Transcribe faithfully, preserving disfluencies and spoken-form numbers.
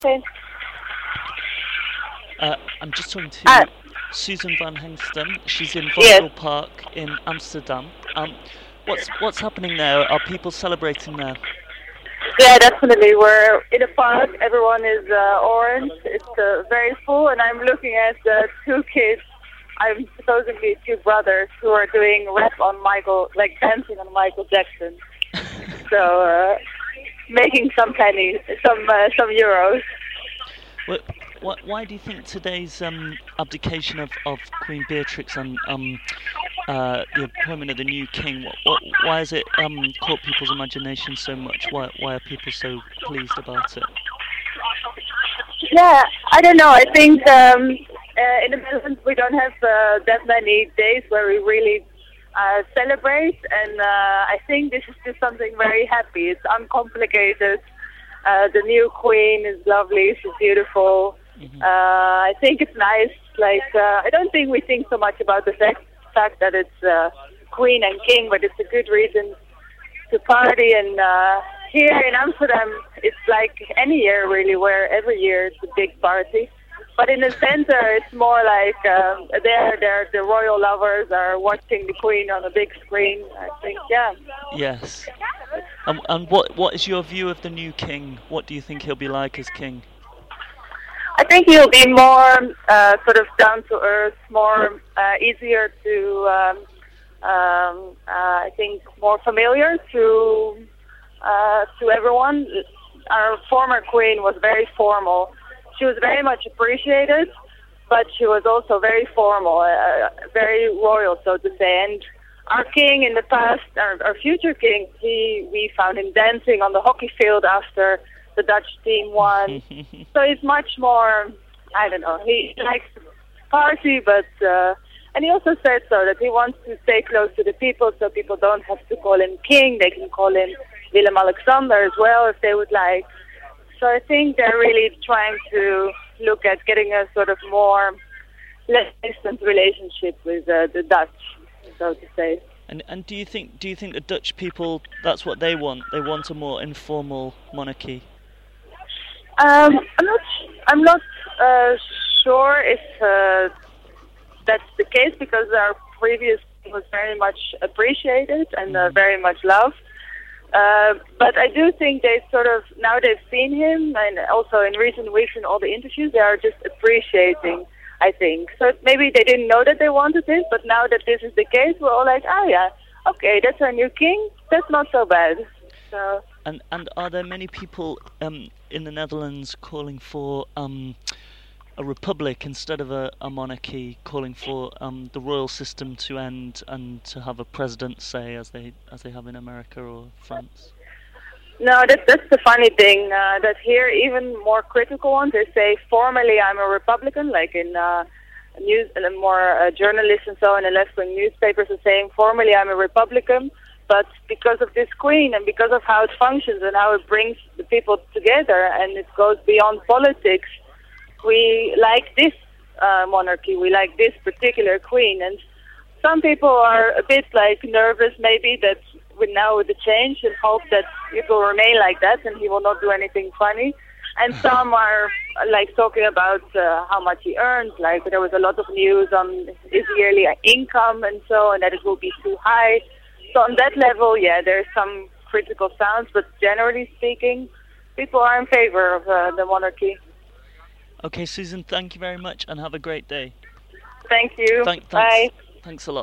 Okay. Uh, I'm just talking to Ah, Susan van Hengsten. She's in yes. Voskel Park in Amsterdam. Um, what's what's happening there? Are people celebrating there? Yeah, definitely. We're in a park. Everyone is uh, orange. It's uh, very full, and I'm looking at uh, two kids. I'm supposedly two brothers who are doing rap on Michael, like dancing on Michael Jackson. So uh, making some pennies, some uh, some euros. Well, wh- why do you think today's um, abdication of, of Queen Beatrix and um, uh, the appointment of the new king, what, what, why has it um, caught people's imagination so much? Why, why are people so pleased about it? Yeah, I don't know. I think um, uh, in the Netherlands we don't have uh, that many days where we really uh, celebrate, and uh, I think this is just something very happy. It's uncomplicated. Uh, the new queen is lovely. She's beautiful. Mm-hmm. Uh, I think it's nice. Like uh, I don't think we think so much about the fact, fact that it's uh, queen and king, but it's a good reason to party. And uh, here in Amsterdam, it's like any year really, where every year it's a big party. But in the center, it's more like um, there, there, the royal lovers are watching the queen on a big screen. I think, yeah. Yes. And, and what what is your view of the new king? What do you think he'll be like as king? I think he'll be more uh, sort of down to earth, more uh, easier to, um, um, uh, I think, more familiar to uh, to everyone. Our former queen was very formal. She was very much appreciated, but she was also very formal, uh, very royal, so to say. And our king in the past, our, our future king, he we found him dancing on the hockey field after the Dutch team won. So he's much more, I don't know, he likes to party, but, uh, and he also said so that he wants to stay close to the people, so people don't have to call him king, they can call him Willem-Alexander as well if they would like. So I think they're really trying to look at getting a sort of more, less distant relationship with uh, the Dutch, so to say. And and do you think do you think the Dutch people, that's what they want? They want a more informal monarchy. Um, I'm not. I'm not uh, sure if uh, that's the case, because our previous king was very much appreciated and uh, very much loved. Uh, but I do think they sort of, now they've seen him, and also in recent weeks in all the interviews, they are just appreciating, I think. So maybe they didn't know that they wanted this, but now that this is the case, we're all like, oh yeah, okay, that's our new king. That's not so bad. So. And and are there many people um, in the Netherlands calling for um, a republic instead of a, a monarchy, calling for um, the royal system to end and to have a president, say, as they as they have in America or France? No, that's that's the funny thing. Uh, that here, even more critical ones, they say formally I'm a Republican, like in uh, news and more uh, journalists and so on, and left-wing newspapers are saying formally I'm a Republican. But because of this queen and because of how it functions and how it brings the people together and it goes beyond politics, we like this uh, monarchy, we like this particular queen. And some people are a bit like nervous maybe that with now with the change and hope that it will remain like that and he will not do anything funny. And some are like talking about uh, how much he earns, like there was a lot of news on his yearly income and so, and that it will be too high. So on that level, yeah, there's some critical sounds, but generally speaking, people are in favor of uh, the monarchy. Okay, Susan, thank you very much and have a great day. Thank you. Thank, thanks, Bye. Thanks a lot.